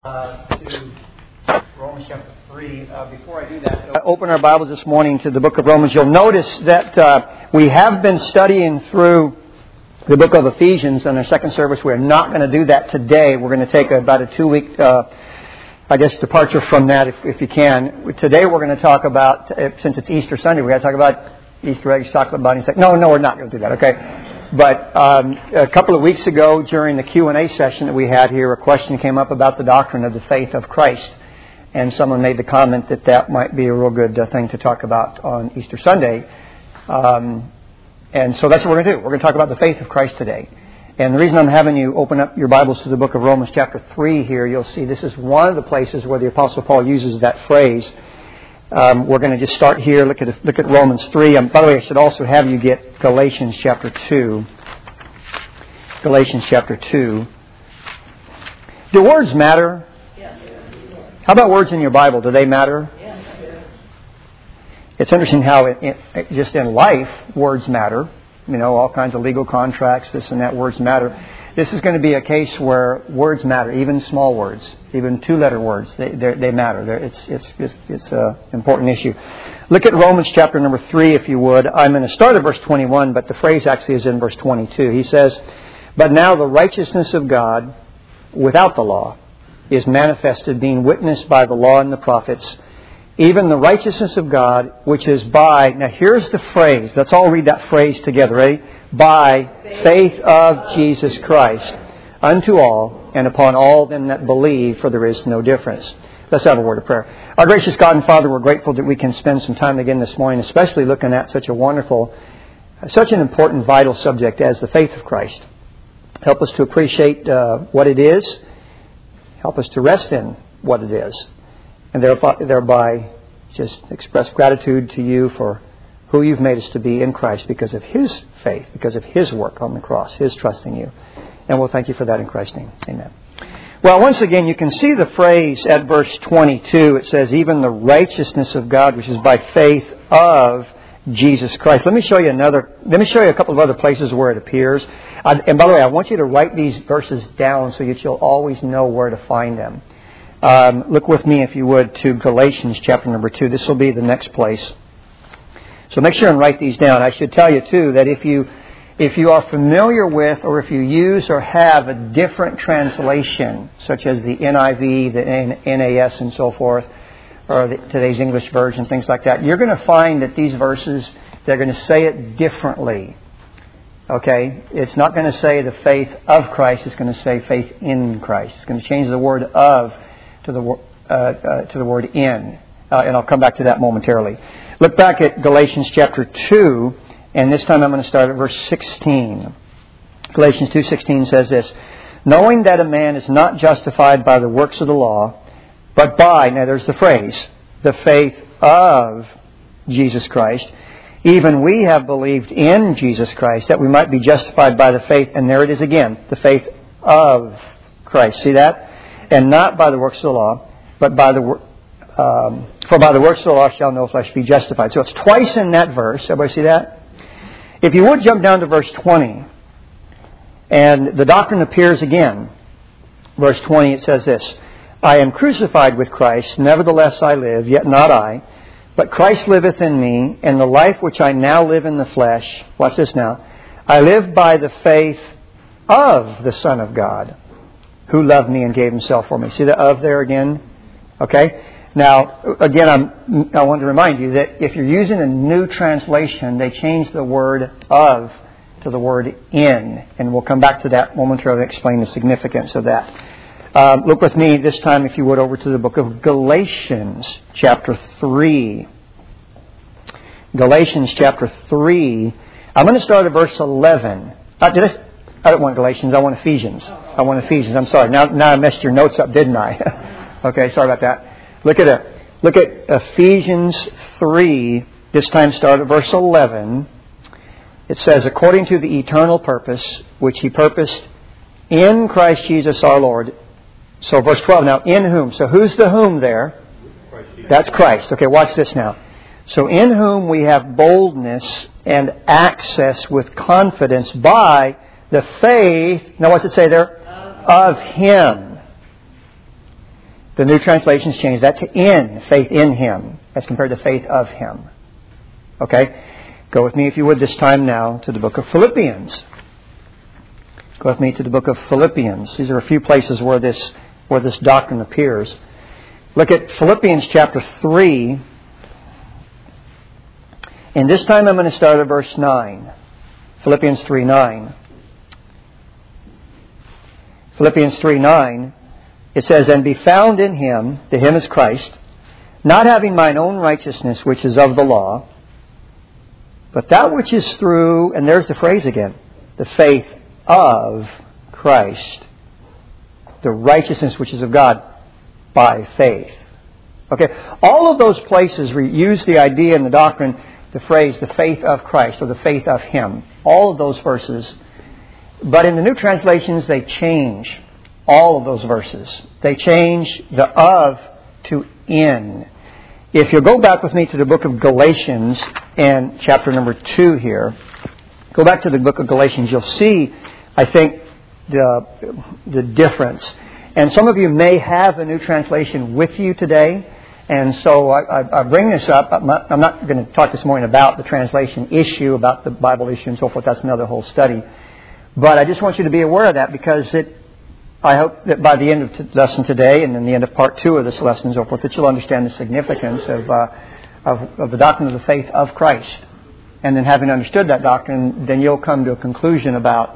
To Romans chapter 3. Before I do that, open our Bibles this morning to the book of Romans. You'll notice that we have been studying through the book of Ephesians in our second service. We're not going to do that today. We're going to take about a 2-week, departure from that if you can. Today we're going to talk about, since it's Easter Sunday, we're going to talk about Easter eggs, chocolate bunnies. No, we're not going to do that, okay? But a couple of weeks ago, during the Q&A session that we had here, a question came up about the doctrine of the faith of Christ. And someone made the comment that might be a real good thing to talk about on Easter Sunday. And so that's what we're going to do. We're going to talk about the faith of Christ today. And the reason I'm having you open up your Bibles to the book of Romans chapter 3 here, you'll see this is one of the places where the Apostle Paul uses that phrase. We're going to just start here, look at Romans 3. By the way, I should also have you get Galatians chapter 2. Galatians chapter 2. Do words matter? Yes. How about words in your Bible? Do they matter? Yes. It's interesting how just in life, words matter. You know, all kinds of legal contracts, this and that, words matter. This is going to be a case where words matter, even small words, even 2-letter words. They matter. It's an important issue. Look at Romans chapter number 3, if you would. I'm going to start at verse 21, but the phrase actually is in verse 22. He says, "But now the righteousness of God without the law is manifested, being witnessed by the law and the prophets, even the righteousness of God, which is by," now here's the phrase. Let's all read that phrase together. Ready? "By faith of Jesus Christ, unto all, and upon all them that believe, for there is no difference." Let's have a word of prayer. Our gracious God and Father, we're grateful that we can spend some time again this morning, especially looking at such an important, vital subject as the faith of Christ. Help us to appreciate what it is. Help us to rest in what it is. And thereby just express gratitude to you for who you've made us to be in Christ because of His faith, because of His work on the cross, His trust in you. And we'll thank you for that in Christ's name. Amen. Well, once again, you can see the phrase at verse 22. It says, "Even the righteousness of God, which is by faith of Jesus Christ." Let me show you a couple of other places where it appears. And by the way, I want you to write these verses down so that you'll always know where to find them. Look with me, if you would, to Galatians chapter number 2. This will be the next place. So make sure and write these down. I should tell you, too, that if you are familiar with or if you use or have a different translation, such as the NIV, the NAS, and so forth, or today's English version, things like that, you're going to find that these verses, they're going to say it differently. Okay? It's not going to say the faith of Christ. It's going to say faith in Christ. It's going to change the word "of" to the word "in." And I'll come back to that momentarily. Look back at Galatians chapter 2, and this time I'm going to start at verse 16. Galatians 2:16 says this, "Knowing that a man is not justified by the works of the law, but by," now there's the phrase, "the faith of Jesus Christ, even we have believed in Jesus Christ, that we might be justified by the faith," and there it is again, the faith of Christ. See that? "And not by the works of the law, but by the for by the works of the law shall no flesh be justified." So it's twice in that verse. Everybody see that? If you would jump down to verse 20, and the doctrine appears again. Verse 20, it says this, "I am crucified with Christ, nevertheless I live, yet not I, but Christ liveth in me, and the life which I now live in the flesh," watch this now, "I live by the faith of the Son of God, who loved me and gave Himself for me." See the "of" there again? Okay? Now, again, I want to remind you that if you're using a new translation, they change the word "of" to the word "in." And we'll come back to that momentarily and explain the significance of that. Look with me this time, if you would, over to the book of Galatians chapter 3. Galatians chapter 3. I'm going to start at verse 11. I don't want Galatians. I want Ephesians. I'm sorry. Now I messed your notes up, didn't I? Okay, sorry about that. Look at Ephesians 3. This time start at verse 11. It says, "According to the eternal purpose which He purposed in Christ Jesus our Lord." So verse 12. Now, "In whom?" So who's the whom there? That's Christ. Okay, watch this now. "So in whom we have boldness and access with confidence by the faith," now what's it say there? Of Him. The New Translations change that to in, faith in Him, as compared to faith of Him. Okay? Go with me, if you would, this time now to the book of Philippians. Go with me to the book of Philippians. These are a few places where this doctrine appears. Look at Philippians chapter 3. And this time I'm going to start at verse 9. Philippians 3:9. Philippians 3:9. It says, "And be found in Him," the Him is Christ, "not having mine own righteousness which is of the law, but that which is through," and there's the phrase again, "the faith of Christ." The righteousness which is of God by faith. Okay, all of those places use the idea in the doctrine, the phrase, the faith of Christ, or the faith of Him. All of those verses. But in the New Translations, they change all of those verses. They change the of to in. If you'll go back with me to the book of Galatians and chapter number 2 here, go back to the book of Galatians, you'll see, I think, the difference. And some of you may have a New Translation with you today, and so I bring this up. I'm not going to talk this morning about the translation issue, about the Bible issue and so forth. That's another whole study. But I just want you to be aware of that, because I hope that by the end of the lesson today and then the end of part 2 of this lesson and so forth, that you'll understand the significance of the doctrine of the faith of Christ. And then having understood that doctrine, then you'll come to a conclusion about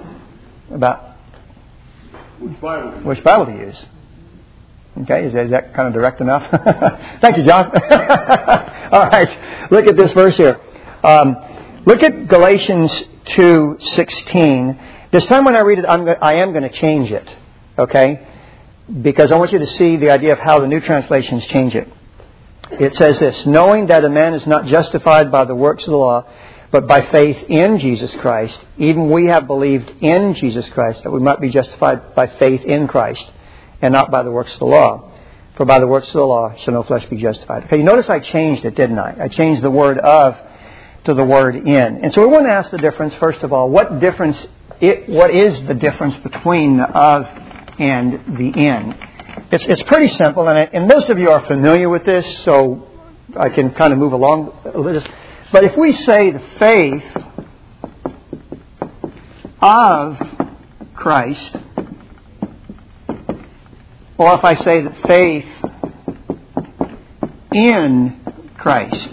which Bible to use. Okay, is that kind of direct enough? Thank you, John. All right, look at this verse here. Look at Galatians 2:16. This time when I read it, I am going to change it. Okay? Because I want you to see the idea of how the New Translations change it. It says this, "Knowing that a man is not justified by the works of the law, but by faith in Jesus Christ, even we have believed in Jesus Christ, that we might be justified by faith in Christ, and not by the works of the law. For by the works of the law shall no flesh be justified." Okay, you notice I changed it, didn't I? I changed the word of to the word in. And so we want to ask the difference, first of all, what is the difference between the of and the in? It's pretty simple, and most of you are familiar with this, so I can kind of move along with this. But if we say the faith of Christ, or if I say the faith in Christ,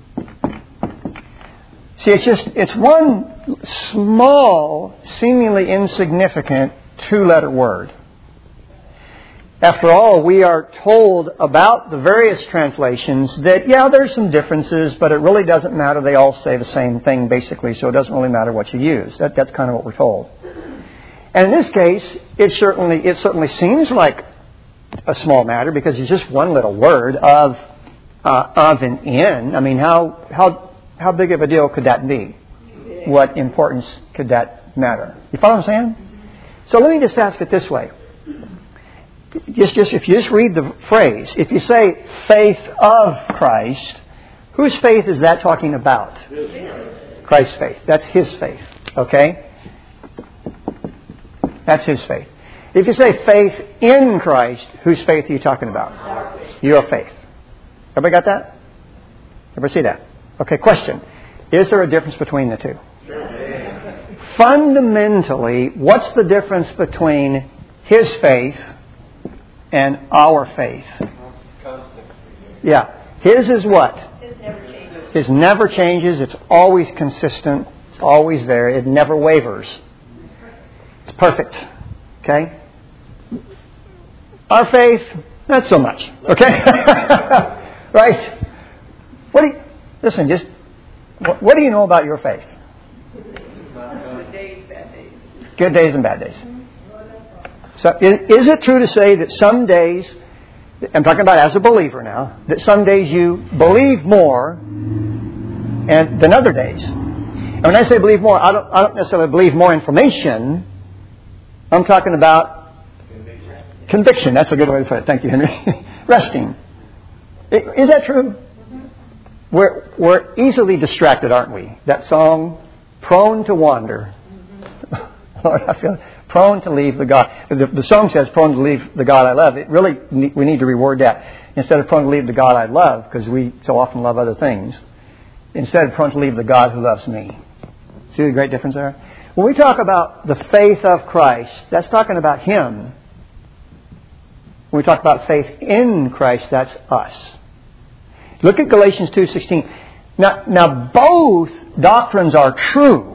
see, it's one small, seemingly insignificant 2-letter word. After all, we are told about the various translations that, yeah, there's some differences, but it really doesn't matter. They all say the same thing, basically, so it doesn't really matter what you use. That's kind of what we're told. And in this case, it certainly seems like a small matter, because it's just one little word of and in. I mean, how big of a deal could that be? What importance could that matter? You follow what I'm saying? So let me just ask it this way. Just if you just read the phrase, if you say faith of Christ, whose faith is that talking about? Christ's faith. That's His faith. Okay? That's His faith. If you say faith in Christ, whose faith are you talking about? Your faith. Everybody got that? Everybody see that? Okay, question. Is there a difference between the two? Fundamentally, what's the difference between His faith and our faith? Yeah. His is what? His never changes. It's always consistent. It's always there. It never wavers. It's perfect. Okay? Our faith, not so much. Okay? Right? Listen, what do you know about your faith? Good days and bad days. So is it true to say that some days, I'm talking about as a believer now, that some days you believe more than other days? And when I say believe more, I don't necessarily believe more information. I'm talking about conviction. That's a good way to put it. Thank you, Henry. Resting. Is that true? We're easily distracted, aren't we? That song, "Prone to Wander." Lord, I feel Prone to leave the God. The song says, prone to leave the God I love. It really, we need to reword that. Instead of prone to leave the God I love, because we so often love other things, instead of prone to leave the God who loves me. See the great difference there? When we talk about the faith of Christ, that's talking about Him. When we talk about faith in Christ, that's us. Look at Galatians 2:16. Now both doctrines are true.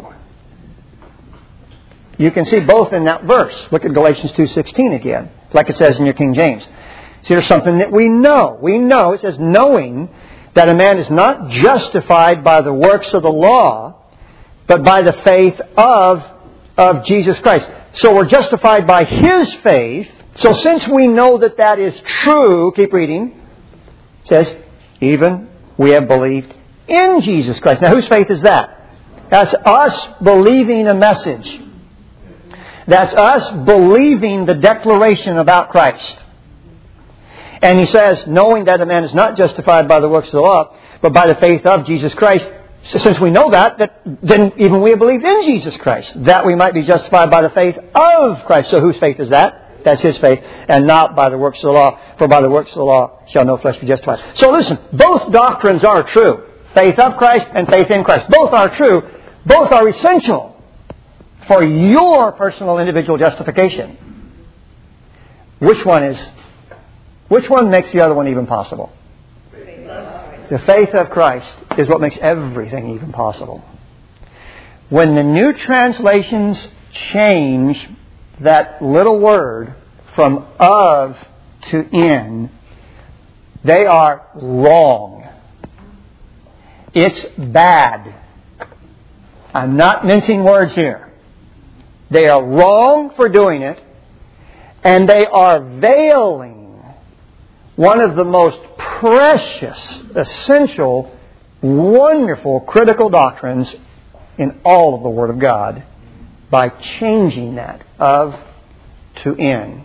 You can see both in that verse. Look at Galatians 2:16 again, like it says in your King James. See, there's something that we know. We know, it says, knowing that a man is not justified by the works of the law, but by the faith of Jesus Christ. So we're justified by His faith. So since we know that that is true, keep reading, it says, even we have believed in Jesus Christ. Now whose faith is that? That's us believing a message. That's us believing the declaration about Christ. And he says, knowing that a man is not justified by the works of the law, but by the faith of Jesus Christ. So since we know that, then even we have believed in Jesus Christ, that we might be justified by the faith of Christ. So whose faith is that? That's His faith, and not by the works of the law. For by the works of the law shall no flesh be justified. So listen, both doctrines are true. Faith of Christ and faith in Christ. Both are true. Both are essential for your personal individual justification. Which one makes the other one even possible? The faith of Christ is what makes everything even possible. When the new translations change that little word from of to in, they are wrong. It's bad. I'm not mincing words here. They are wrong for doing it, and they are veiling one of the most precious, essential, wonderful, critical doctrines in all of the Word of God by changing that of to in.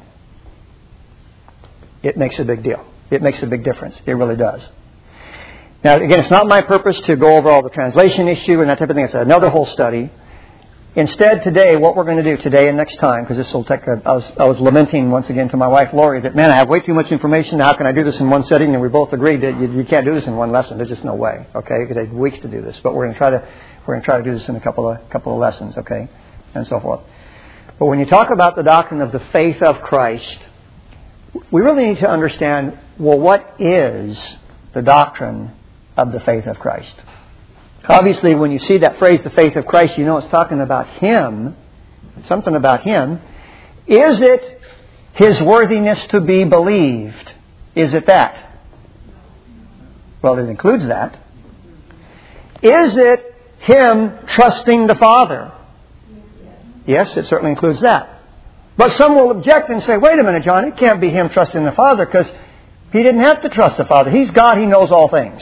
It makes a big deal. It makes a big difference. It really does. Now, again, it's not my purpose to go over all the translation issue and that type of thing. It's another whole study. Instead, today, what we're going to do today and next time, because this will take I was lamenting once again to my wife, Lori, that, man, I have way too much information. How can I do this in one setting? And we both agreed that you can't do this in one lesson. There's just no way, okay? Because it takes weeks to do this. But we're going to try to do this in a couple of lessons, okay? And so forth. But when you talk about the doctrine of the faith of Christ, we really need to understand, well, what is the doctrine of the faith of Christ? Obviously, when you see that phrase, the faith of Christ, you know it's talking about Him, something about Him. Is it His worthiness to be believed? Is it that? Well, it includes that. Is it Him trusting the Father? Yes, it certainly includes that. But some will object and say, wait a minute, John, it can't be Him trusting the Father because He didn't have to trust the Father. He's God, He knows all things.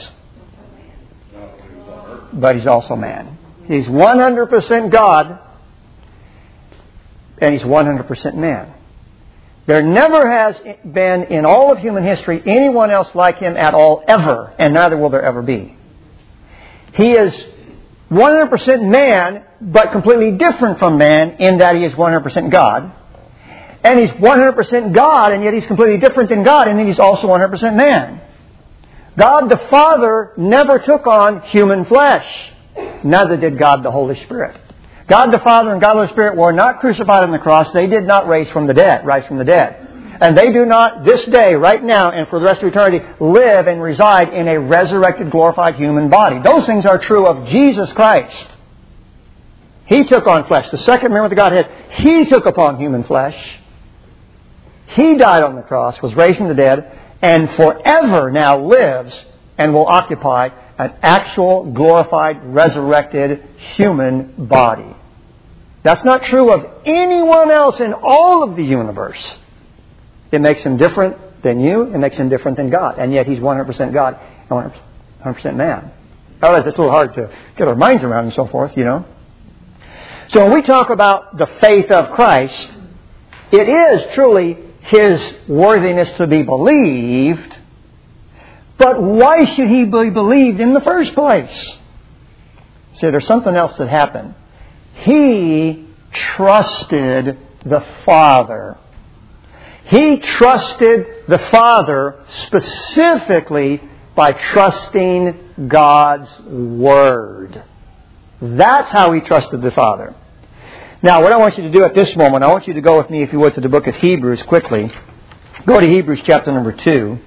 But He's also man. He's 100% God, and He's 100% man. There never has been in all of human history anyone else like Him at all, ever, and neither will there ever be. He is 100% man, but completely different from man in that He is 100% God. And He's 100% God, and yet He's completely different than God, and then He's also 100% man. God the Father never took on human flesh. Neither did God the Holy Spirit. God the Father and God the Holy Spirit were not crucified on the cross. They did not rise from the dead. And they do not, this day, right now, and for the rest of eternity, live and reside in a resurrected, glorified human body. Those things are true of Jesus Christ. He took on flesh. The second member of the Godhead, He took upon human flesh. He died on the cross, was raised from the dead, and forever now lives and will occupy an actual, glorified, resurrected human body. That's not true of anyone else in all of the universe. It makes Him different than you. It makes Him different than God. And yet He's 100% God and 100% man. Otherwise, it's a little hard to get our minds around and so forth, you know. So when we talk about the faith of Christ, it is truly His worthiness to be believed. But why should He be believed in the first place? See, there's something else that happened. He trusted the Father. He trusted the Father specifically by trusting God's Word. That's how he trusted the Father. Now, what I want you to do at this moment, I want you to go with me, if you would, to the book of Hebrews quickly. Go to Hebrews chapter number 2.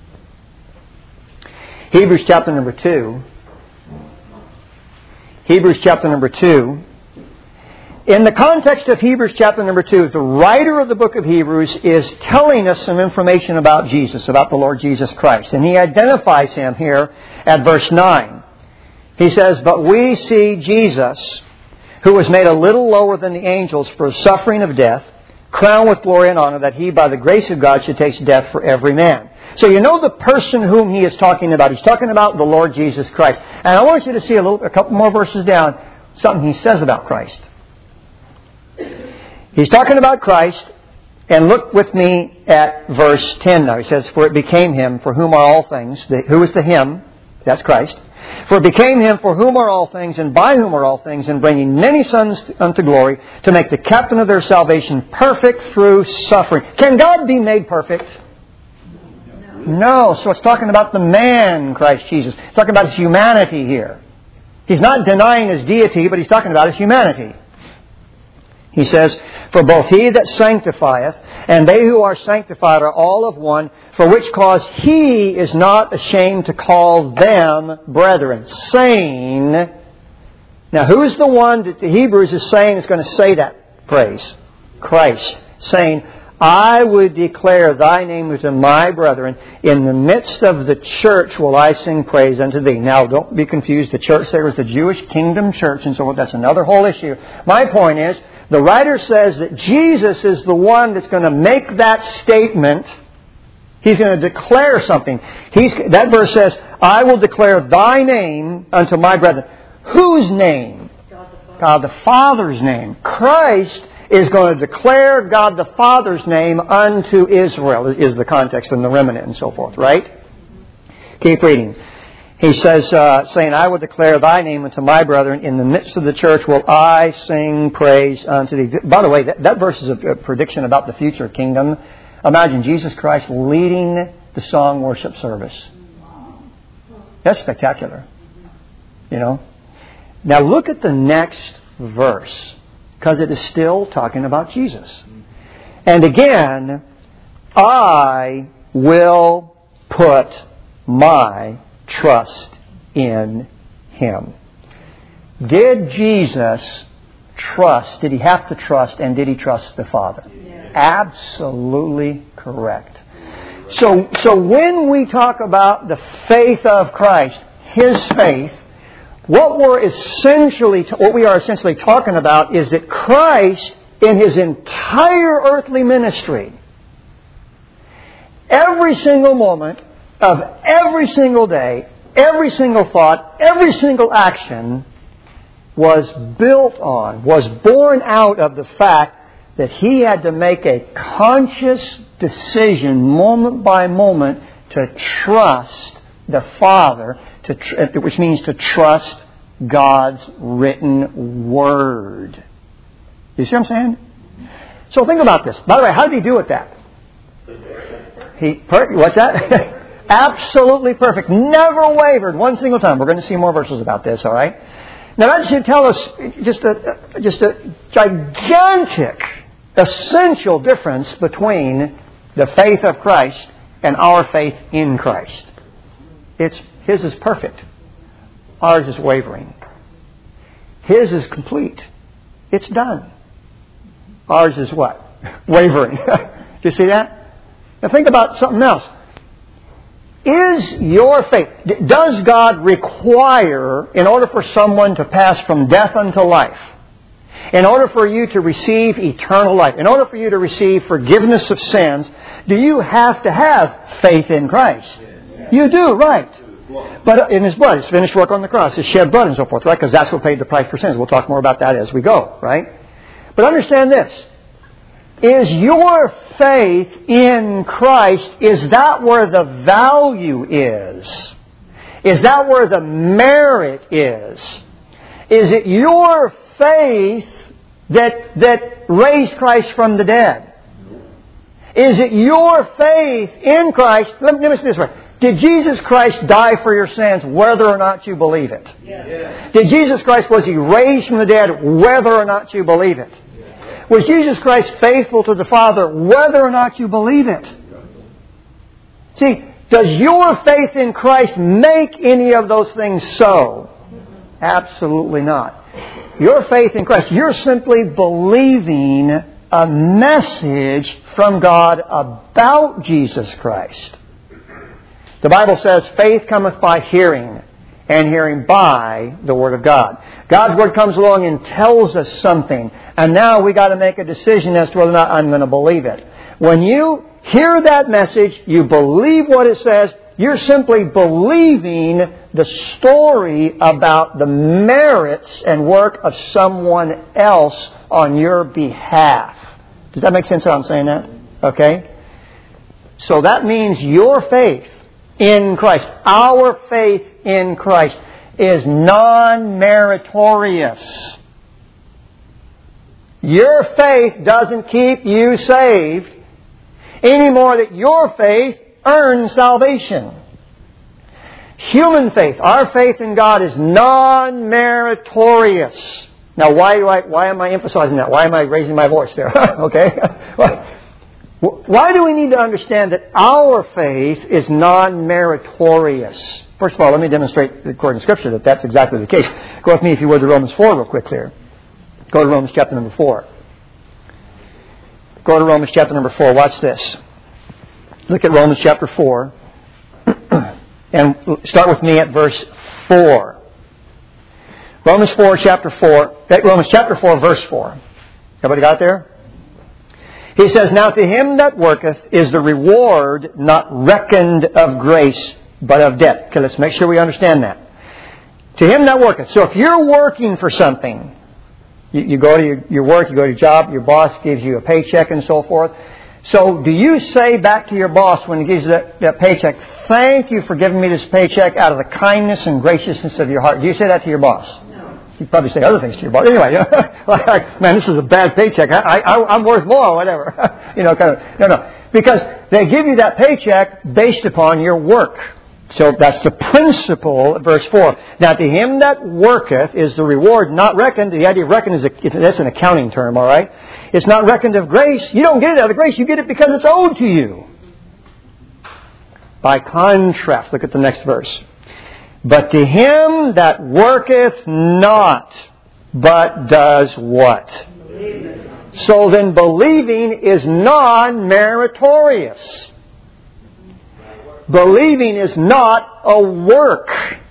Hebrews chapter number 2. Hebrews chapter number 2. In the context of Hebrews chapter number 2, the writer of the book of Hebrews is telling us some information about Jesus, about the Lord Jesus Christ. And he identifies Him here at verse 9. He says, "But we see Jesus, who was made a little lower than the angels for the suffering of death, crowned with glory and honor, that He, by the grace of God, should taste death for every man." So you know the person whom he is talking about. He's talking about the Lord Jesus Christ. And I want you to see a couple more verses down, something he says about Christ. He's talking about Christ, and look with me at verse 10 now. He says, "For it became Him for whom are all things." Who is the Him? That's Christ. "For it became Him for whom are all things, and by whom are all things, in bringing many sons unto glory, to make the captain of their salvation perfect through suffering." Can God be made perfect? No. So it's talking about the man, Christ Jesus. It's talking about His humanity here. He's not denying His deity, but He's talking about His humanity. He says, "For both He that sanctifieth and they who are sanctified are all of one, for which cause He is not ashamed to call them brethren, saying..." Now, who is the one that the Hebrews is saying is going to say that phrase? Christ. Saying, "I would declare Thy name unto my brethren. In the midst of the church will I sing praise unto Thee." Now, don't be confused. The church there was the Jewish kingdom church, and so that's another whole issue. My point is, the writer says that Jesus is the one that's going to make that statement. He's going to declare something. That verse says, "I will declare Thy name unto my brethren." Whose name? God the Father's name. Christ is going to declare God the Father's name unto Israel, is the context and the remnant and so forth, right? Keep reading. He says, saying, "I will declare Thy name unto my brethren. In the midst of the church will I sing praise unto Thee." By the way, that verse is a prediction about the future kingdom. Imagine Jesus Christ leading the song worship service. That's spectacular. You know? Now look at the next verse, because it is still talking about Jesus. "And again, I will put my trust in Him." Did Jesus trust? Did He have to trust? And did He trust the Father? Yes. Absolutely correct. So when we talk about the faith of Christ, His faith, what we are essentially talking about is that Christ, in His entire earthly ministry, every single moment of every single day, every single thought, every single action was born out of the fact that He had to make a conscious decision moment by moment to trust the Father, which means to trust God's written Word. You see what I'm saying? So think about this. By the way, how did He do with that? What's that? Absolutely perfect. Never wavered one single time. We're going to see more verses about this, all right? Now that should tell us just a gigantic, essential difference between the faith of Christ and our faith in Christ. His is perfect. Ours is wavering. His is complete. It's done. Ours is what? Wavering. Do you see that? Now think about something else. Is your faith, does God require, in order for someone to pass from death unto life, in order for you to receive eternal life, in order for you to receive forgiveness of sins, do you have to have faith in Christ? You do, right. But in His blood, His finished work on the cross, His shed blood and so forth, right? Because that's what paid the price for sins. We'll talk more about that as we go, right? But understand this. Is your faith in Christ, is that where the value is? Is that where the merit is? Is it your faith that raised Christ from the dead? Is it your faith in Christ? Let me say this way. Did Jesus Christ die for your sins whether or not you believe it? Yes. Did Jesus Christ, was He raised from the dead whether or not you believe it? Yes. Was Jesus Christ faithful to the Father whether or not you believe it? See, does your faith in Christ make any of those things so? Absolutely not. Your faith in Christ, you're simply believing a message from God about Jesus Christ. The Bible says, faith cometh by hearing, and hearing by the Word of God. God's Word comes along and tells us something, and now we got to make a decision as to whether or not I'm going to believe it. When you hear that message, you believe what it says, you're simply believing the story about the merits and work of someone else on your behalf. Does that make sense how I'm saying that? Okay? So that means your faith in Christ, our faith in Christ, is non-meritorious. Your faith doesn't keep you saved any more than your faith earns salvation. Human faith, our faith in God, is non-meritorious. Now, why am I emphasizing that? Why am I raising my voice there? Okay? Why do we need to understand that our faith is non-meritorious? First of all, let me demonstrate according to Scripture that that's exactly the case. Go with me, if you would, to Romans 4 real quick here. Go to Romans chapter number 4. Go to Romans chapter number 4. Watch this. Look at Romans chapter 4. And start with me at verse 4. Romans chapter 4, verse 4. Everybody got there? He says, Now to him that worketh is the reward not reckoned of grace, but of debt. Okay, let's make sure we understand that. To him that worketh. So if you're working for something, you go to your work, you go to your job, your boss gives you a paycheck and so forth. So do you say back to your boss when he gives you that paycheck, thank you for giving me this paycheck out of the kindness and graciousness of your heart? Do you say that to your boss? No. You probably say other things to your boss. Anyway, like, man, this is a bad paycheck. I'm worth more or whatever. No. Because they give you that paycheck based upon your work. So that's the principle, verse 4. Now to him that worketh is the reward not reckoned. The idea of reckoned that's an accounting term, all right? It's not reckoned of grace. You don't get it out of grace. You get it because it's owed to you. By contrast, look at the next verse. But to him that worketh not, but does what? So then believing is non-meritorious. Believing is not a work.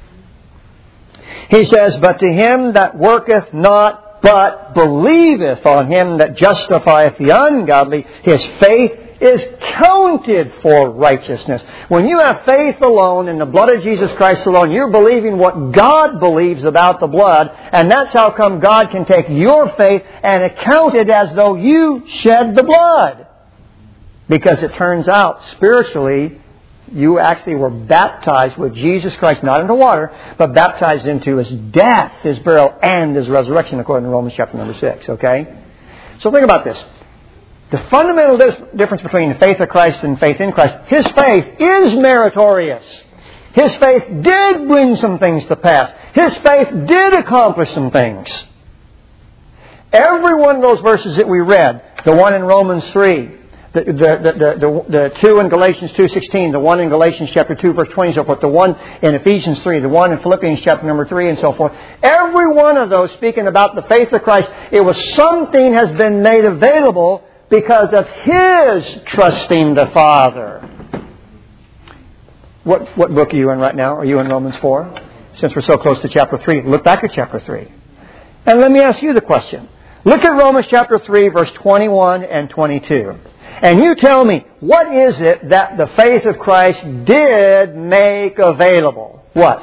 He says, But to him that worketh not, but believeth on him that justifieth the ungodly, his faith is counted for righteousness. When you have faith alone in the blood of Jesus Christ alone, you're believing what God believes about the blood, and that's how come God can take your faith and account it as though you shed the blood. Because it turns out, spiritually, you actually were baptized with Jesus Christ, not into water, but baptized into His death, His burial, and His resurrection, according to Romans chapter number 6. Okay? So think about this. The fundamental difference between faith of Christ and faith in Christ, His faith is meritorious. His faith did bring some things to pass. His faith did accomplish some things. Every one of those verses that we read, the one in Romans 3, the two in Galatians 2:16, the one in Galatians chapter 2 verse 20 and so forth, the one in Ephesians 3, the one in Philippians chapter number 3 and so forth. Every one of those speaking about the faith of Christ, it was something has been made available because of His trusting the Father. What book are you in right now? Are you in Romans 4? Since we're so close to chapter 3, look back at chapter 3. And let me ask you the question. Look at Romans chapter 3 verse 21 and 22. And you tell me, what is it that the faith of Christ did make available? What?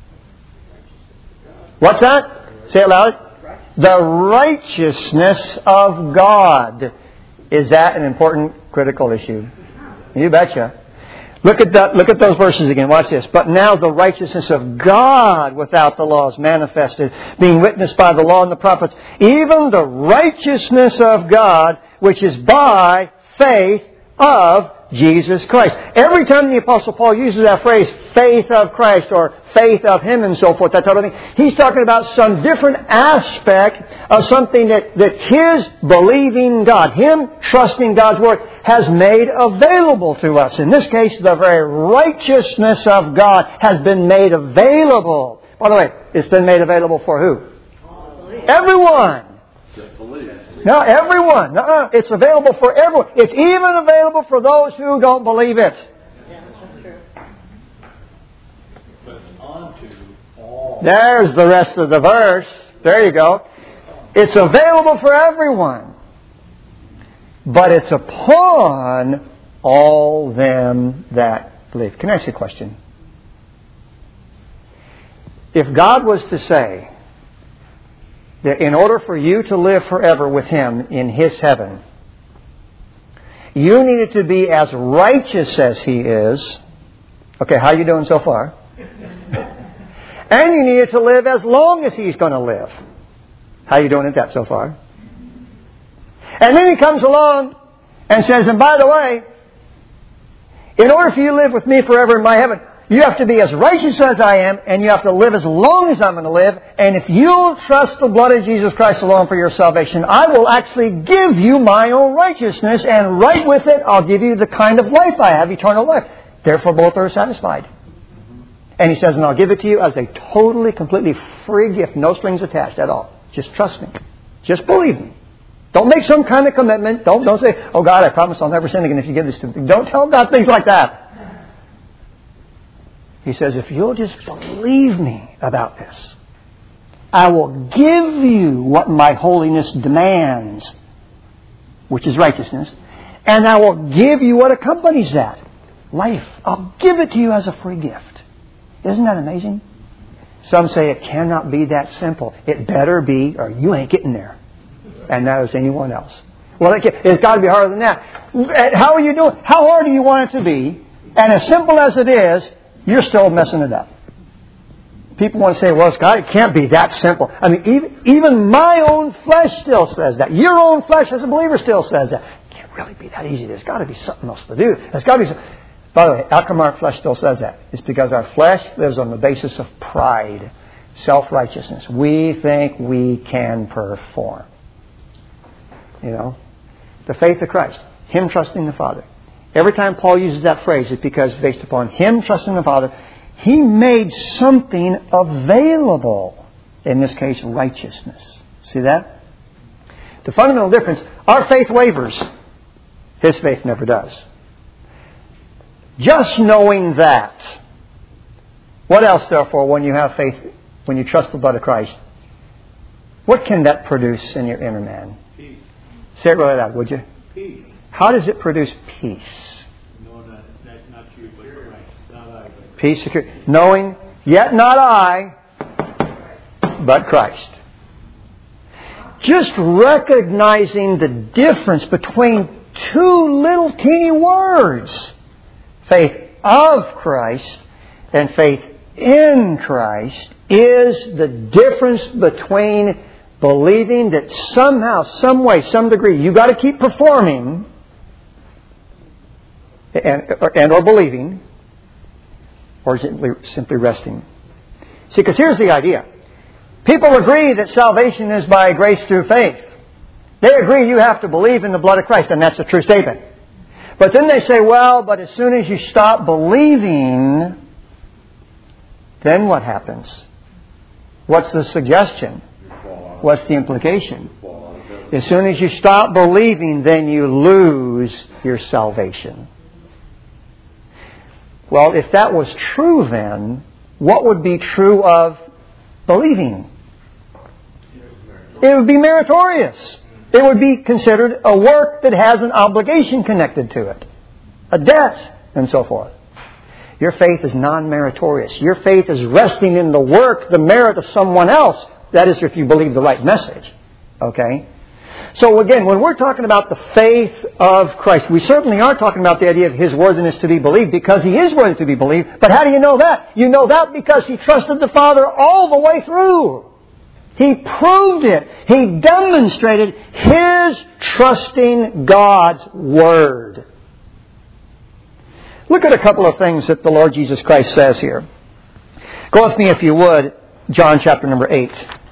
What's that? Say it loud. The righteousness of God. Is that an important, critical issue? You betcha. Look at those verses again. Watch this. But now the righteousness of God without the law is manifested, being witnessed by the law and the prophets, even the righteousness of God, which is by faith of Jesus Christ. Every time the Apostle Paul uses that phrase, faith of Christ, or faith of Him and so forth, that type of thing, he's talking about some different aspect of something that His believing God, Him trusting God's Word, has made available to us. In this case, the very righteousness of God has been made available. By the way, it's been made available for who? Everyone. No, everyone. It's available for everyone. It's even available for those who don't believe it. Yeah, that's true. But onto all. There's the rest of the verse. There you go. It's available for everyone. But it's upon all them that believe. Can I ask you a question? If God was to say that in order for you to live forever with Him in His heaven, you needed to be as righteous as He is. Okay, how are you doing so far? And you needed to live as long as He's going to live. How are you doing at that so far? And then He comes along and says, and by the way, in order for you to live with me forever in my heaven, you have to be as righteous as I am, and you have to live as long as I'm going to live. And if you'll trust the blood of Jesus Christ alone for your salvation, I will actually give you my own righteousness, and right with it, I'll give you the kind of life I have, eternal life. Therefore, both are satisfied. And He says, and I'll give it to you as a totally, completely free gift, no strings attached at all. Just trust me. Just believe me. Don't make some kind of commitment. Don't say, oh God, I promise I'll never sin again if you give this to me. Don't tell God things like that. He says, if you'll just believe me about this, I will give you what my holiness demands, which is righteousness, and I will give you what accompanies that, life. I'll give it to you as a free gift. Isn't that amazing? Some say it cannot be that simple. It better be, or you ain't getting there. And that is anyone else. Well, it's got to be harder than that. How are you doing? How hard do you want it to be? And as simple as it is, you're still messing it up. People want to say, well, Scott, it can't be that simple. I mean, even my own flesh still says that. Your own flesh as a believer still says that. It can't really be that easy. There's got to be something else to do. There's got to be something. By the way, how come our flesh still says that? It's because our flesh lives on the basis of pride, self-righteousness. We think we can perform. You know? The faith of Christ. Him trusting the Father. Every time Paul uses that phrase, it's because based upon Him trusting the Father, He made something available. In this case, righteousness. See that? The fundamental difference, our faith wavers. His faith never does. Just knowing that. What else, therefore, when you have faith, when you trust the blood of Christ, what can that produce in your inner man? Peace. Say it really loud, would you? Peace. How does it produce peace? No, not you, but Christ. Not I, but Peace, security. Knowing, yet not I, but Christ. Just recognizing the difference between two little teeny words. Faith of Christ and faith in Christ is the difference between believing that somehow, some way, some degree, you've got to keep performing and or believing, or simply resting. See, because here's the idea. People agree that salvation is by grace through faith. They agree you have to believe in the blood of Christ, and that's a true statement. But then they say, well, but as soon as you stop believing, then what happens? What's the suggestion? What's the implication? As soon as you stop believing, then you lose your salvation. Well, if that was true then, what would be true of believing? It would be meritorious. It would be considered a work that has an obligation connected to it. A debt, and so forth. Your faith is non-meritorious. Your faith is resting in the work, the merit of someone else. That is, if you believe the right message. Okay? So again, when we're talking about the faith of Christ, we certainly are talking about the idea of His worthiness to be believed, because He is worthy to be believed. But how do you know that? You know that because He trusted the Father all the way through. He proved it. He demonstrated His trusting God's Word. Look at a couple of things that the Lord Jesus Christ says here. Go with me, if you would, John chapter number 8.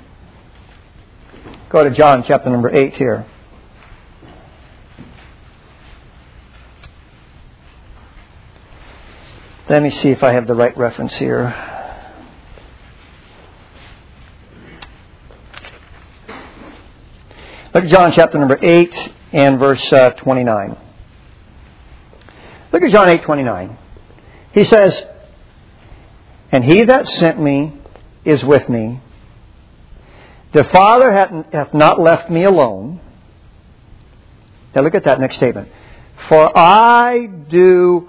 Go to John chapter number 8 here. Let me see if I have the right reference here. Look at John chapter number 8 and verse 29. Look at John 8:29. He says, "And He that sent me is with me. The Father hath not left me alone." Now look at that next statement. "For I do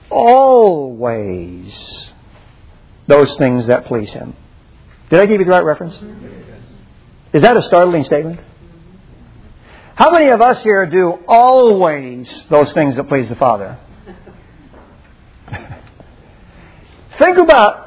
always those things that please Him." Did I give you the right reference? Is that a startling statement? How many of us here do always those things that please the Father? Think about,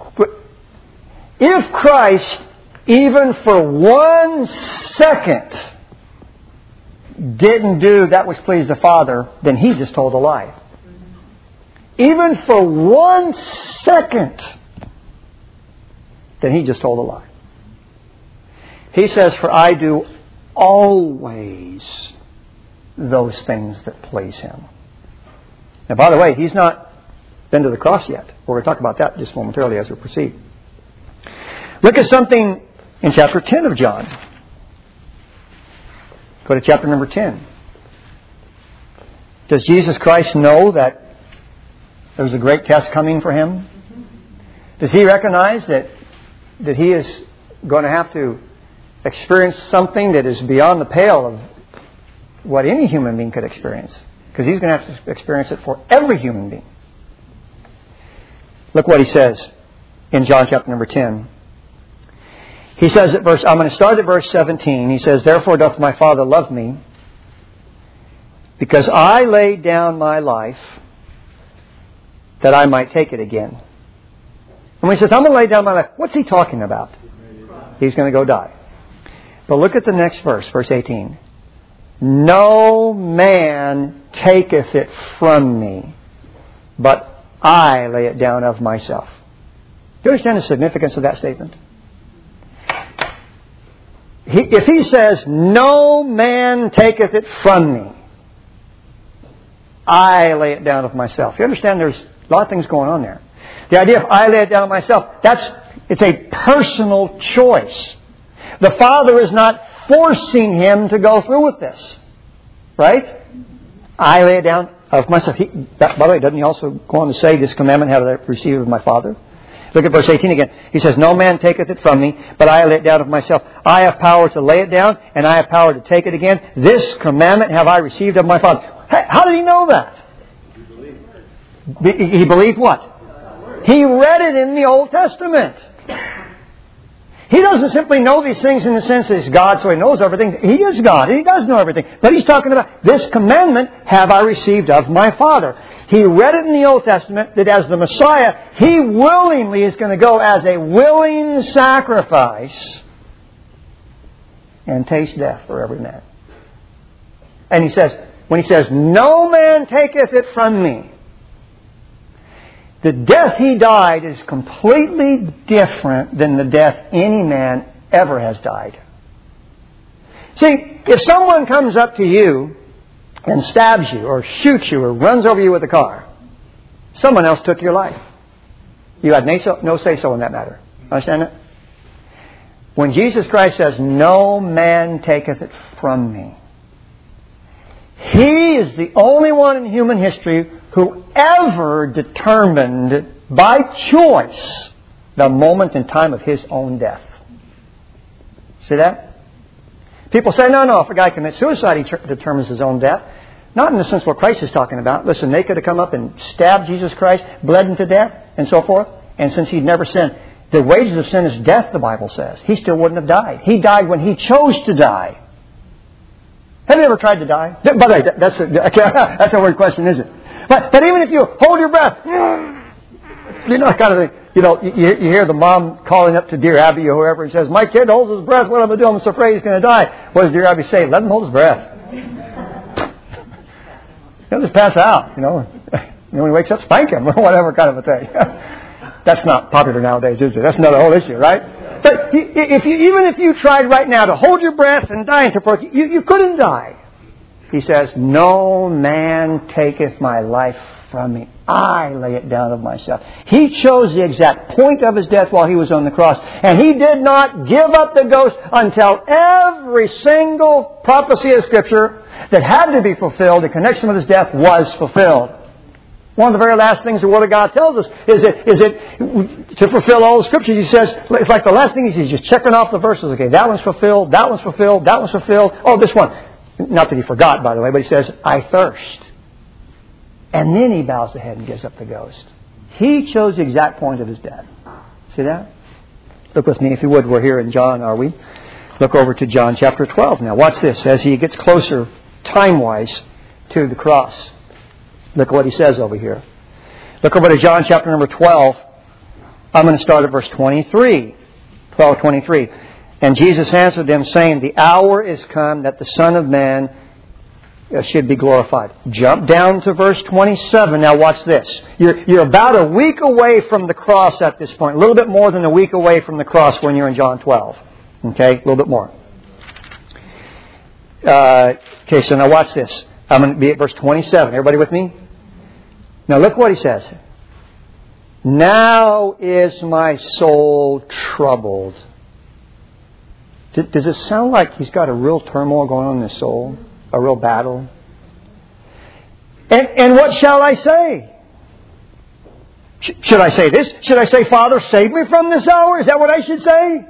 if Christ, even for 1 second, didn't do that which pleased the Father, then He just told a lie. Even for 1 second, then He just told a lie. He says, "For I do always those things that please Him." Now, by the way, He's not been to the cross yet. We're going to talk about that just momentarily as we proceed. Look at something in chapter 10 of John. Go to chapter number 10. Does Jesus Christ know that there's a great test coming for Him? Does He recognize that He is going to have to experience something that is beyond the pale of what any human being could experience? Because He's going to have to experience it for every human being. Look what He says in John chapter number 10. He says I'm going to start at verse 17. He says, "Therefore doth my Father love me, because I laid down my life that I might take it again." And when He says, "I'm going to lay down my life," what's He talking about? He's going to go die. But look at the next verse, verse 18. "No man taketh it from me, but I lay it down of myself." Do you understand the significance of that statement? If He says, "No man taketh it from me, I lay it down of myself." You understand there's a lot of things going on there. The idea of "I lay it down of myself," it's a personal choice. The Father is not forcing Him to go through with this. Right? I lay it down of myself. By the way, doesn't He also go on to say, "This commandment have I received of my Father"? Look at verse 18 again. He says, "No man taketh it from me, but I lay it down of myself. I have power to lay it down, and I have power to take it again. This commandment have I received of my Father." How did He know that? He believed what? He read it in the Old Testament. He doesn't simply know these things in the sense that He's God, so He knows everything. He is God. He does know everything. But He's talking about, "This commandment have I received of my Father." He read it in the Old Testament that as the Messiah, He willingly is going to go as a willing sacrifice and taste death for every man. And He says, when He says, "No man taketh it from me," the death He died is completely different than the death any man ever has died. See, if someone comes up to you and stabs you or shoots you or runs over you with a car, someone else took your life. You had no say-so in that matter. Understand that? When Jesus Christ says, "No man taketh it from me," He is the only one in human history who ever determined by choice the moment and time of His own death. See that? People say, no, if a guy commits suicide, he determines his own death. Not in the sense what Christ is talking about. Listen, they could have come up and stabbed Jesus Christ, bled him to death, and so forth. And since He'd never sinned, the wages of sin is death, the Bible says. He still wouldn't have died. He died when He chose to die. Have you ever tried to die? By the way, that's a weird question, isn't it? But even if you hold your breath, kind of thing. You hear the mom calling up to Dear Abby or whoever and says, "My kid holds his breath. What am I doing? I'm so afraid he's going to die." What does Dear Abby say? Let him hold his breath. He'll just pass out, when he wakes up, spank him or whatever kind of a thing. That's not popular nowadays, is it? That's another whole issue, right? But even if you tried right now to hold your breath and die and so forth, you couldn't die. He says, "No man taketh my life from me. I lay it down of myself." He chose the exact point of His death while He was on the cross. And He did not give up the ghost until every single prophecy of Scripture that had to be fulfilled in connection with His death was fulfilled. One of the very last things the Word of God tells us is that to fulfill all the Scriptures, He says, it's like the last thing He's just checking off the verses. Okay, that one's fulfilled, that one's fulfilled, that one's fulfilled. Oh, this one. Not that He forgot, by the way, but He says, "I thirst." And then He bows the head and gives up the ghost. He chose the exact point of His death. See that? Look with me, if you would. We're here in John, are we? Look over to John chapter 12 now. Watch this. As He gets closer, time-wise, to the cross. Look what He says over here. Look over to John chapter number 12. I'm going to start at verse 23. 12:23. "And Jesus answered them, saying, The hour is come that the Son of Man should be glorified." Jump down to verse 27. Now watch this. You're about a week away from the cross at this point. A little bit more than a week away from the cross when you're in John 12. Okay? A little bit more. Okay, so now watch this. I'm going to be at verse 27. Everybody with me? Now look what He says. "Now is my soul troubled." Does it sound like He's got a real turmoil going on in His soul? A real battle? And what shall I say? Should I say this? Should I say, "Father, save me from this hour"? Is that what I should say?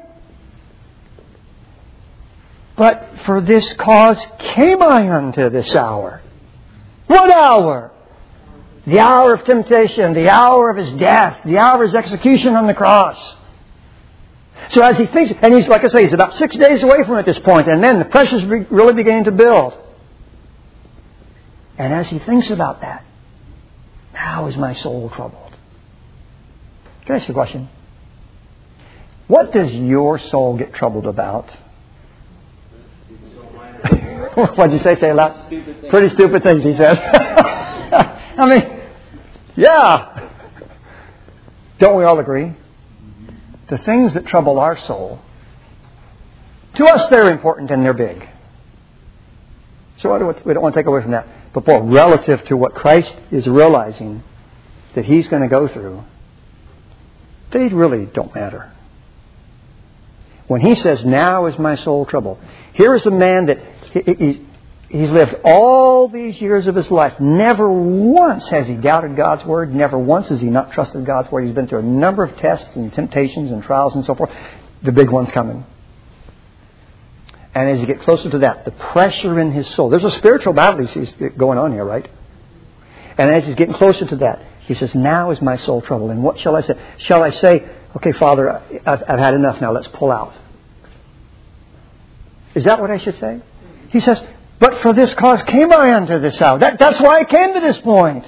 "But for this cause came I unto this hour." What hour? The hour of temptation, the hour of His death, the hour of His execution on the cross. So as He thinks, and he's, like I say, He's about 6 days away from it at this point, and then the pressure's really beginning to build. And as He thinks about that, "Now is my soul troubled." Can I ask you a question? What does your soul get troubled about? What'd you say? Say it loud. Pretty stupid things, he says. I mean, yeah. Don't we all agree? The things that trouble our soul, to us they're important and they're big. So we don't want to take away from that. But boy, relative to what Christ is realizing that He's going to go through, they really don't matter. When He says, "Now is my soul troubled," here is a man that he's lived all these years of his life. Never once has he doubted God's Word. Never once has he not trusted God's Word. He's been through a number of tests and temptations and trials and so forth. The big one's coming. And as you get closer to that, the pressure in his soul. There's a spiritual battle he's going on here, right? And as he's getting closer to that, he says, "Now is my soul troubled. And what shall I say? Shall I say, okay, Father, I've had enough now. Let's pull out." Is that what I should say? He says, "But for this cause came I unto this hour." That's why I came to this point.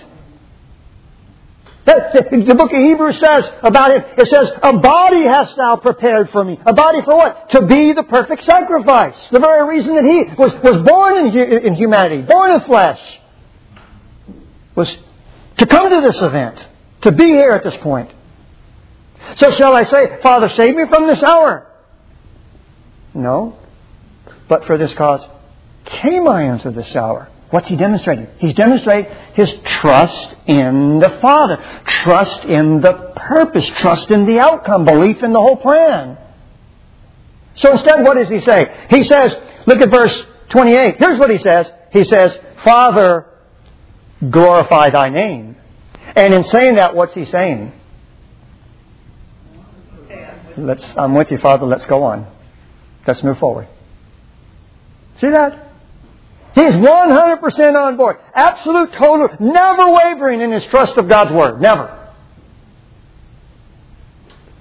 The book of Hebrews says about it, it says, "A body hast thou prepared for me." A body for what? To be the perfect sacrifice. The very reason that He was born in humanity, born in flesh, was to come to this event, to be here at this point. So shall I say, "Father, save me from this hour"? No. But for this cause came I unto this hour. What's He demonstrating? He's demonstrating His trust in the Father. Trust in the purpose. Trust in the outcome. Belief in the whole plan. So instead, what does He say? He says, look at verse 28. Here's what He says. He says, "Father, glorify Thy name." And in saying that, what's He saying? I'm with you, Father. Let's go on. Let's move forward. See that? He's 100% on board. Absolute, total, never wavering in his trust of God's Word. Never.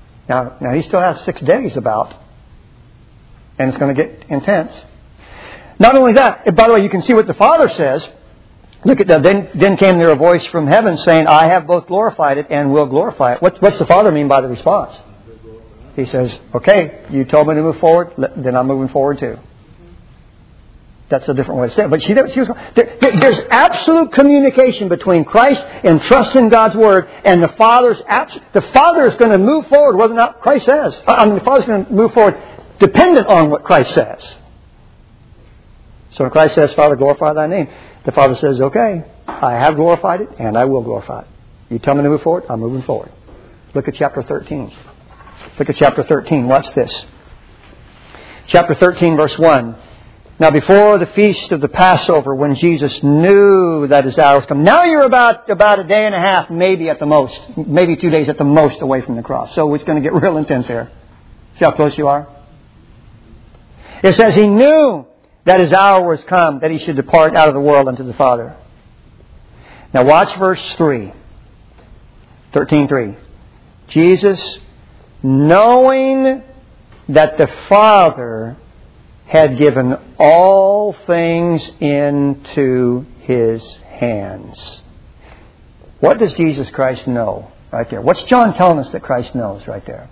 Now he still has 6 days about, and it's going to get intense. Not only that, by the way, you can see what the Father says. Look at that. Then came there a voice from heaven saying, I have both glorified it and will glorify it. What's the Father mean by the response? He says, okay, you told me to move forward, then I'm moving forward too. That's a different way to say it. But there's absolute communication between Christ and trust in God's Word and the Father is going to move forward whether or not Christ says. The Father's going to move forward dependent on what Christ says. So when Christ says, Father, glorify thy name, the Father says, okay, I have glorified it and I will glorify it. You tell me to move forward, I'm moving forward. Look at chapter 13. Look at chapter 13. Watch this. Chapter 13, verse 1. Now before the feast of the Passover, when Jesus knew that his hour was come. Now you're about a day and a half, maybe at the most, maybe 2 days at the most away from the cross. So it's going to get real intense here. See how close you are? It says he knew that his hour was come, that he should depart out of the world unto the Father. Now watch verse 3. 13:3. Jesus, knowing that the Father had given all things into his hands. What does Jesus Christ know right there? What's John telling us that Christ knows right there?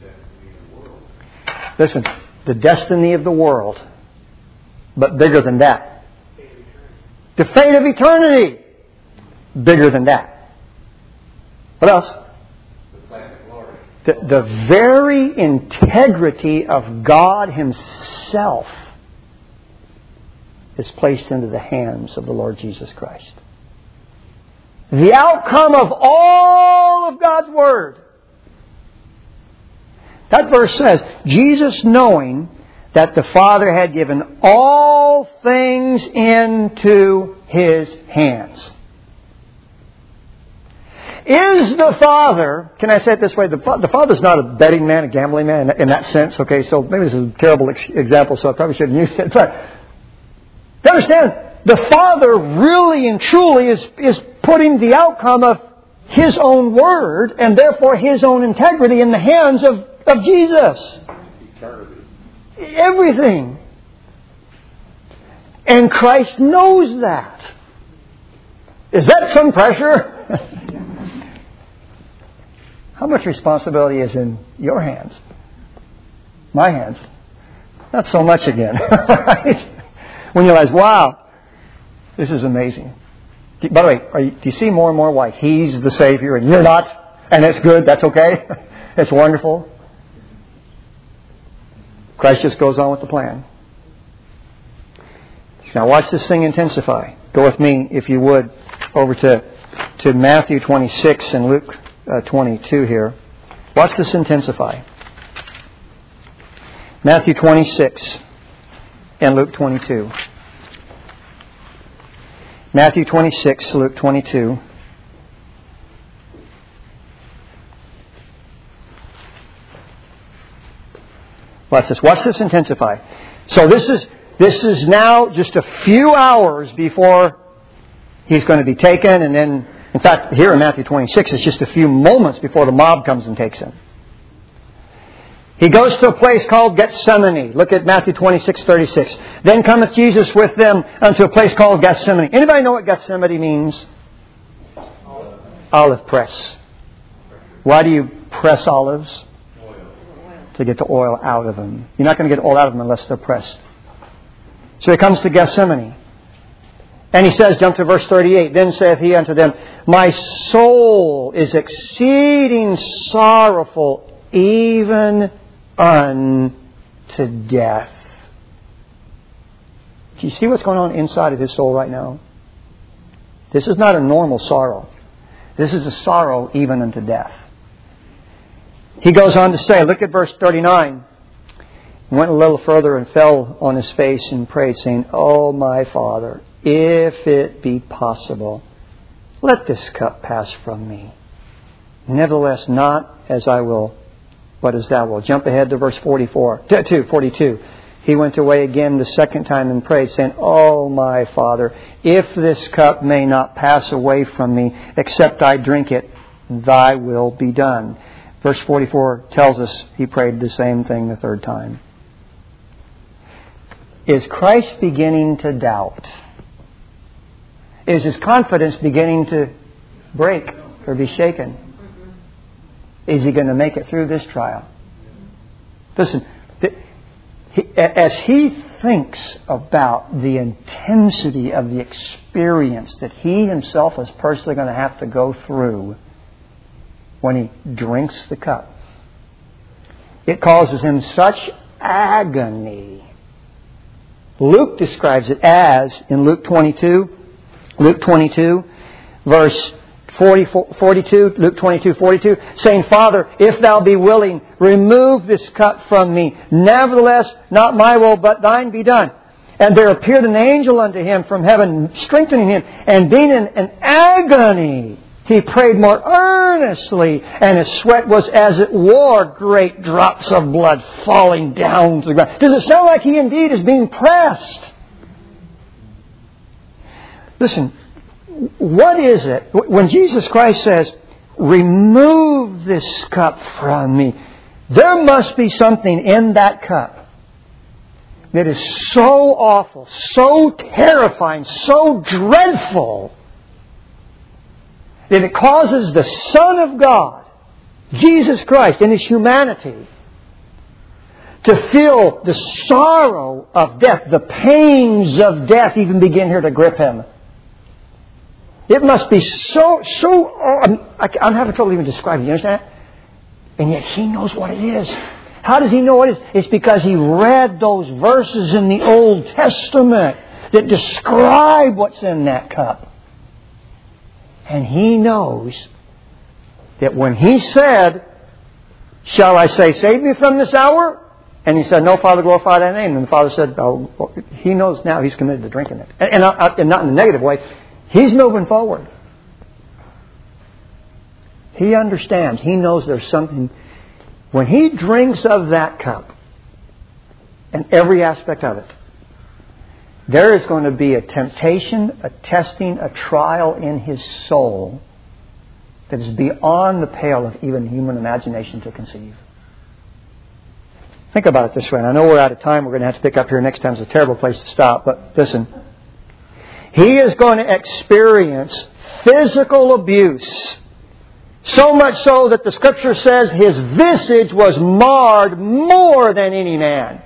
Listen, the destiny of the world. But bigger than that. The fate of eternity. Bigger than that. What else? The very integrity of God Himself is placed into the hands of the Lord Jesus Christ. The outcome of all of God's Word. That verse says, Jesus knowing that the Father had given all things into His hands. Is the Father, can I say it this way, the Father's not a betting man, a gambling man in that sense, okay, so maybe this is a terrible example, so I probably shouldn't use it, but you understand, the Father really and truly is putting the outcome of His own Word and therefore His own integrity in the hands of Jesus. Everything. And Christ knows that. Is that some pressure? How much responsibility is in your hands? My hands? Not so much again. Right? When you realize, wow, this is amazing. By the way, do you see more and more why He's the Savior and you're not? And it's good, that's okay. It's wonderful. Christ just goes on with the plan. Now watch this thing intensify. Go with me, if you would, over to Matthew 26 and Luke 22 here. Watch this intensify. Matthew 26 and Luke 22. Matthew 26, Luke 22. Watch this. Watch this intensify. So this is now just a few hours before He's going to be taken, and then, in fact, here in Matthew 26, it's just a few moments before the mob comes and takes Him. He goes to a place called Gethsemane. Look at Matthew 26:36. Then cometh Jesus with them unto a place called Gethsemane. Anybody know what Gethsemane means? Olive press. Why do you press olives? To get the oil out of them. You're not going to get oil out of them unless they're pressed. So He comes to Gethsemane. And He says, jump to verse 38, Then saith He unto them, My soul is exceeding sorrowful, even unto death. Do you see what's going on inside of His soul right now? This is not a normal sorrow. This is a sorrow even unto death. He goes on to say, look at verse 39. He went a little further and fell on his face and prayed, saying, O my Father, if it be possible, let this cup pass from me. Nevertheless, not as I will, but as Thou wilt. Jump ahead to verse 42. He went away again the second time and prayed, saying, O my Father, if this cup may not pass away from me, except I drink it, Thy will be done. Verse 44 tells us he prayed the same thing the third time. Is Christ beginning to doubt? Is his confidence beginning to break or be shaken? Is he going to make it through this trial? Listen, as he thinks about the intensity of the experience that he himself is personally going to have to go through when he drinks the cup, it causes him such agony. Luke describes it as, in Luke 22, verse 42, Luke 22, 42, saying, Father, if thou be willing, remove this cup from me. Nevertheless, not my will, but thine be done. And there appeared an angel unto him from heaven, strengthening him. And being in an agony, he prayed more earnestly, and his sweat was as it wore great drops of blood falling down to the ground. Does it sound like he indeed is being pressed? Listen, what is it? When Jesus Christ says, remove this cup from me, there must be something in that cup that is so awful, so terrifying, so dreadful, that it causes the Son of God, Jesus Christ, in His humanity, to feel the sorrow of death, the pains of death even begin here to grip Him. It must be I'm having trouble even describing it. You understand? And yet He knows what it is. How does He know what it is? It's because He read those verses in the Old Testament that describe what's in that cup. And He knows that when He said, shall I say, save me from this hour? And He said, no, Father, glorify Thy name. And the Father said, oh, He knows now He's committed to drinking it. And not in a negative way. He's moving forward. He understands. He knows there's something. When He drinks of that cup, and every aspect of it, there is going to be a temptation, a testing, a trial in His soul that is beyond the pale of even human imagination to conceive. Think about it this way. And I know we're out of time. We're going to have to pick up here next time. It's a terrible place to stop. But listen. He is going to experience physical abuse. So much so that the Scripture says His visage was marred more than any man.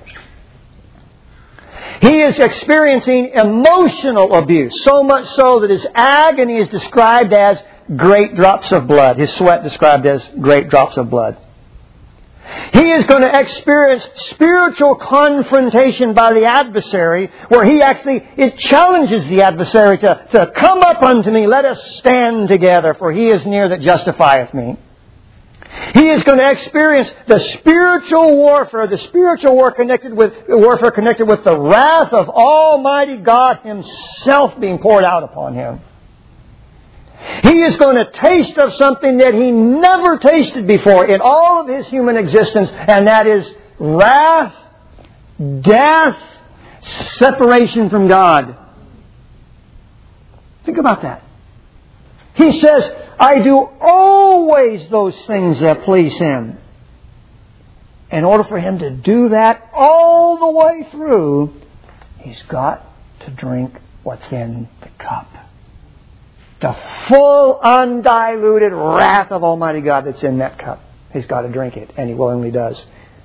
He is experiencing emotional abuse. So much so that His agony is described as great drops of blood. His sweat described as great drops of blood. He is going to experience spiritual confrontation by the adversary, where it challenges the adversary to come up unto me, let us stand together, for He is near that justifieth me. He is going to experience the spiritual warfare connected with the wrath of Almighty God Himself being poured out upon him. He is going to taste of something that he never tasted before in all of his human existence, and that is wrath, death, separation from God. Think about that. He says, I do always those things that please Him. In order for Him to do that all the way through, He's got to drink what's in the cup. The full, undiluted wrath of Almighty God that's in that cup. He's got to drink it, and He willingly does.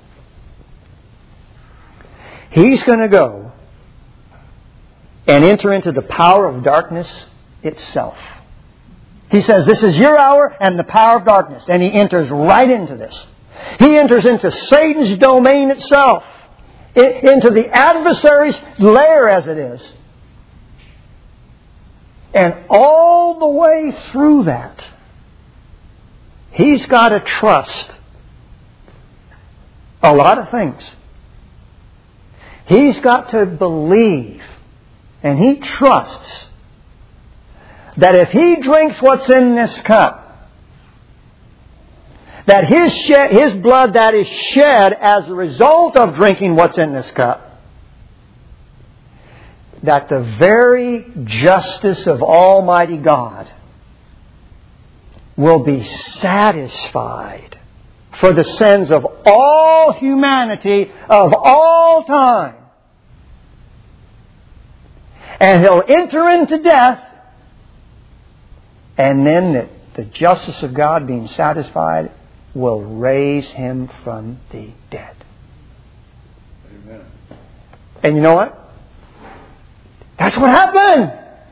He's going to go and enter into the power of darkness itself. He says, this is your hour and the power of darkness. And He enters right into this. He enters into Satan's domain itself. Into the adversary's lair, as it is. And all the way through that, he's got to trust a lot of things. He's got to believe, and he trusts, that if he drinks what's in this cup, that his blood that is shed as a result of drinking what's in this cup, that the very justice of Almighty God will be satisfied for the sins of all humanity of all time. And He'll enter into death. And then the justice of God, being satisfied, will raise Him from the dead. Amen. And you know what? That's what happened.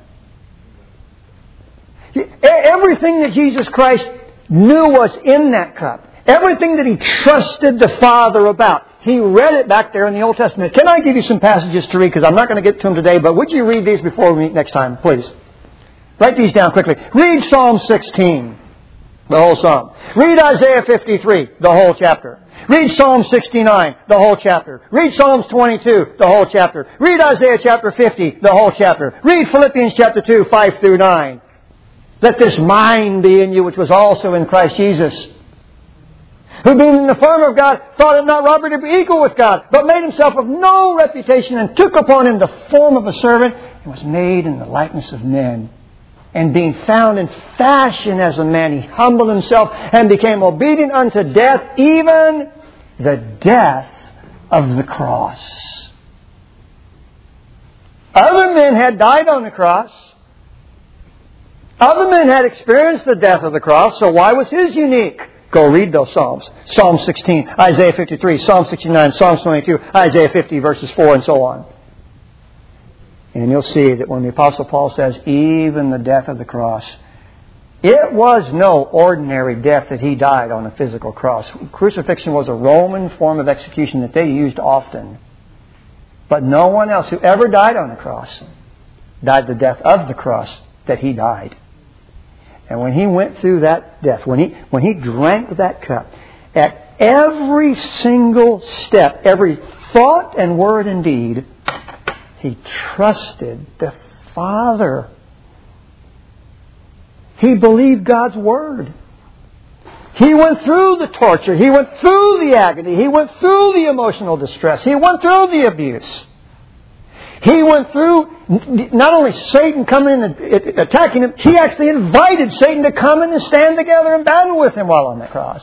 Everything that Jesus Christ knew was in that cup. Everything that He trusted the Father about. He read it back there in the Old Testament. Can I give you some passages to read? Because I'm not going to get to them today, but would you read these before we meet next time, please? Write these down quickly. Read Psalm 16, the whole psalm. Read Isaiah 53, the whole chapter. Read Psalm 69, the whole chapter. Read Psalms 22, the whole chapter. Read Isaiah chapter 50, the whole chapter. Read Philippians chapter 2, 5 through 9. Let this mind be in you, which was also in Christ Jesus, who being in the form of God, thought it not robbery to be equal with God, but made Himself of no reputation, and took upon Him the form of a servant, and was made in the likeness of men. And being found in fashion as a man, He humbled Himself and became obedient unto death, even the death of the cross. Other men had died on the cross. Other men had experienced the death of the cross, so why was His unique? Go read those Psalms. Psalm 16, Isaiah 53, Psalm 69, Psalm 22, Isaiah 50, verses 4, and so on. And you'll see that when the Apostle Paul says, even the death of the cross, it was no ordinary death that He died on a physical cross. Crucifixion was a Roman form of execution that they used often. But no one else who ever died on the cross died the death of the cross that He died. And when He went through that death, when he drank that cup, at every single step, every thought and word and deed, He trusted the Father. He believed God's Word. He went through the torture. He went through the agony. He went through the emotional distress. He went through the abuse. He went through not only Satan coming in and attacking Him, He actually invited Satan to come in and stand together and battle with Him while on the cross.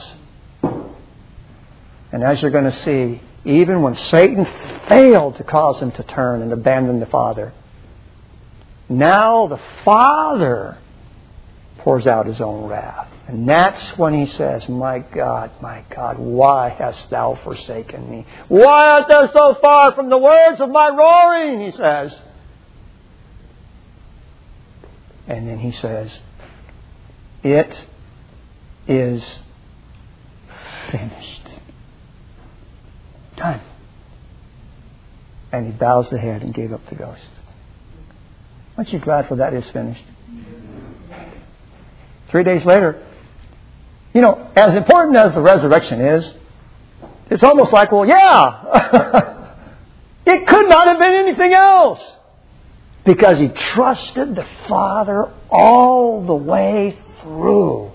And as you're going to see, even when Satan failed to cause Him to turn and abandon the Father, now the Father pours out His own wrath. And that's when He says, my God, why hast Thou forsaken me? Why art Thou so far from the words of my roaring? He says. And then He says, it is finished. Done. And He bows the head and gave up the ghost. Aren't you glad for that is finished? 3 days later, as important as the resurrection is, it's almost like, well, yeah, it could not have been anything else. Because He trusted the Father all the way through.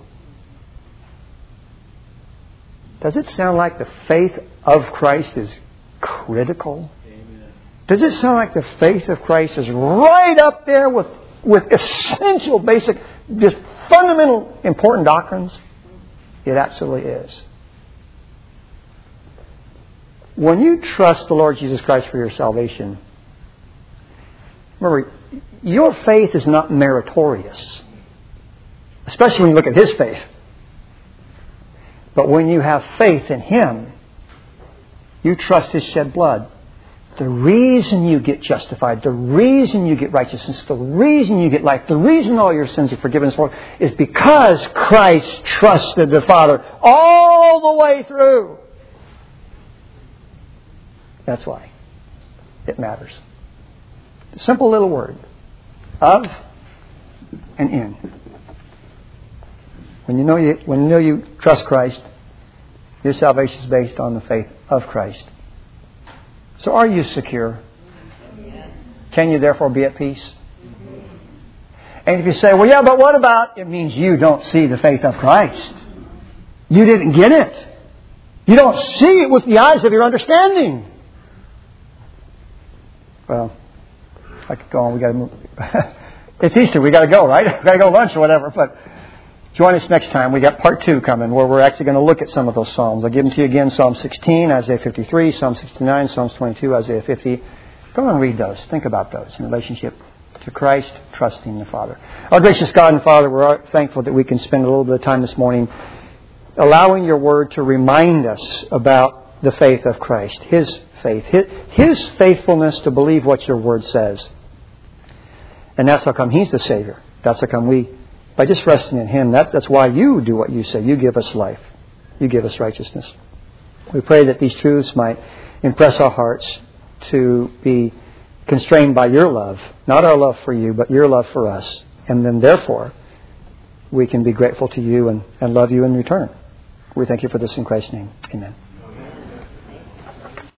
Does it sound like the faith of Christ is critical? Amen. Does it sound like the faith of Christ is right up there with essential, basic, just fundamental, important doctrines? It absolutely is. When you trust the Lord Jesus Christ for your salvation, remember, your faith is not meritorious. Especially when you look at His faith. But when you have faith in Him, you trust His shed blood. The reason you get justified, the reason you get righteousness, the reason you get life, the reason all your sins are forgiven is because Christ trusted the Father all the way through. That's why it matters. A simple little word. Of and in. When you know you trust Christ, your salvation is based on the faith of Christ. So are you secure? Can you therefore be at peace? And if you say, well, yeah, but what about? It means you don't see the faith of Christ. You didn't get it. You don't see it with the eyes of your understanding. Well, I could go on. We got to move. It's Easter. We got to go, right? We got to go lunch or whatever. But join us next time. We got part 2 coming, where we're actually going to look at some of those Psalms. I'll give them to you again. Psalm 16, Isaiah 53, Psalm 69, Psalms 22, Isaiah 50. Go and read those. Think about those in relationship to Christ, trusting the Father. Our gracious God and Father, we're thankful that we can spend a little bit of time this morning allowing your word to remind us about the faith of Christ, His faith, His faithfulness to believe what your word says. And that's how come He's the Savior. That's how come we, by just resting in Him, that's why you do what you say. You give us life. You give us righteousness. We pray that these truths might impress our hearts to be constrained by your love, not our love for you, but your love for us. And then therefore, we can be grateful to you and love you in return. We thank you for this in Christ's name. Amen.